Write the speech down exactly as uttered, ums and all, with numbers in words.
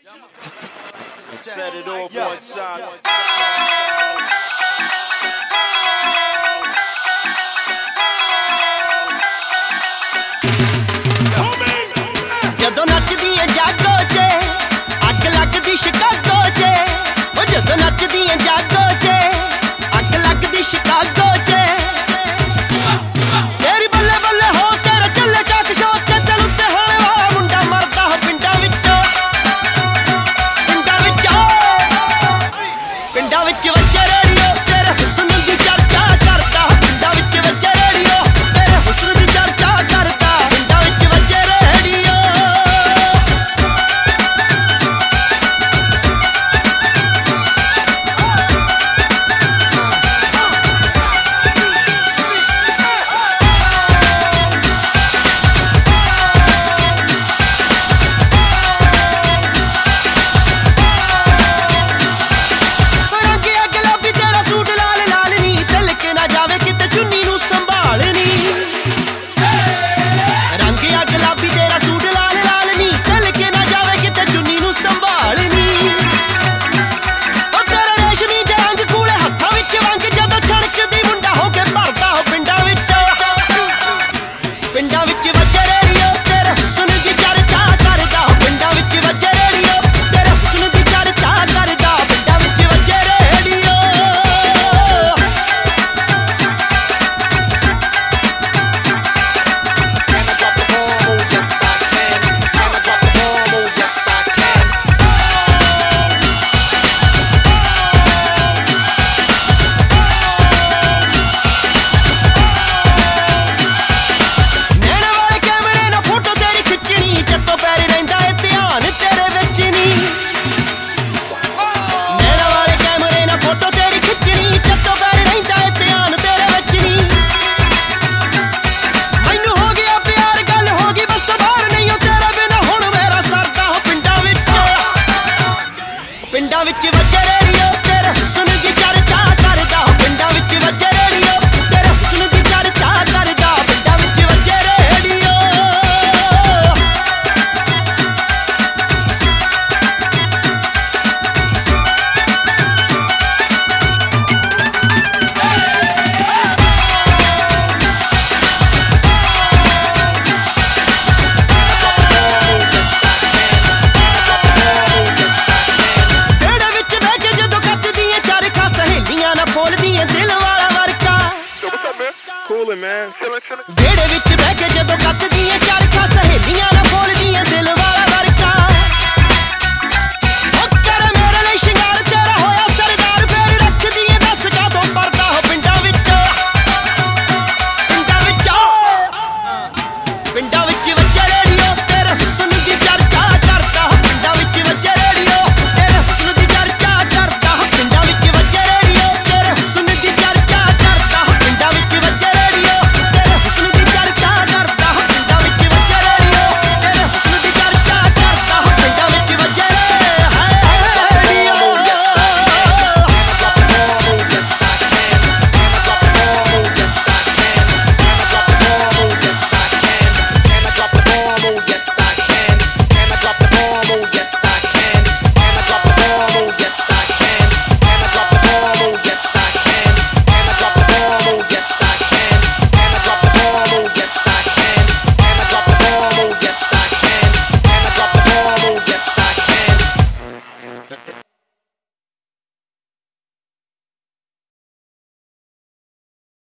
Set it off yeah. one side. ਜਦੋਂ ਨੱਚਦੀ ਏ ਜਾਗੋ 'ਚ ਅੱਗ ਲੱਗਦੀ ਸ਼ਿਕਾਗੋ 'ਚ ਉਹ ਜਦੋਂ ਨੱਚਦੀ ਏ ਜਾਗੋ 'ਚ ਅੱਗ ਲੱਗਦੀ ਸ਼ਿਕਾਗੋ 'ਚ ਤੇਰੀ ਬੱਲੇ ਬੱਲੇ ਹੋ ਤੇਰਾ ਚੱਲੇ ਟਾਕ ਸ਼ੋ ਤੇ ਦਿਲ ਉੱਤੇ ਹੋਣੇ ਵਾਲਾ ਮੁੰਡਾ ਮਰਦਾ ਪਿੰਡਾਂ ਵਿੱਚੋਂ ਪਿੰਡਾਂ ਵਿੱਚੋਂ ਪਿੰਡਾਂ ਵਿੱਚ ਵੱਜੇ ਰੇਡੀਓ ਤੇਰੇ ਹੁਸਨ ਦੀ ਚਰਚਾ ਕਰਦਾ ਪਿੰਡਾਂ ਵਿੱਚ ਵੱਜੇ ਰੇਡੀਓ ਤੇਰੇ ਹੁਸਨ ਦੀ ਚਰਚਾ ਕਰਦਾ ਪਿੰਡਾਂ ਵਿੱਚ ਵੱਜੇ ਰੇਡੀਓ ਪਿੰਡਾਂ ਵਿੱਚ ਵੱਜੇ ਰੇਡੀਓ ਤੇਰੇ ਹੁਸਨ ਦੀ ਚਰਚਾ ਕਰਦਾ ਪਿੰਡਾਂ ਵਿੱਚ ਵੱਜੇ ਰੇਡੀਓ ਤੇਰੇ ਹੁਸਨ ਦੀ ਚਰਚਾ ਕਰਦਾ ਪਿੰਡਾਂ ਵਿੱਚ ਵੱਜੇ ਰੇਡੀਓ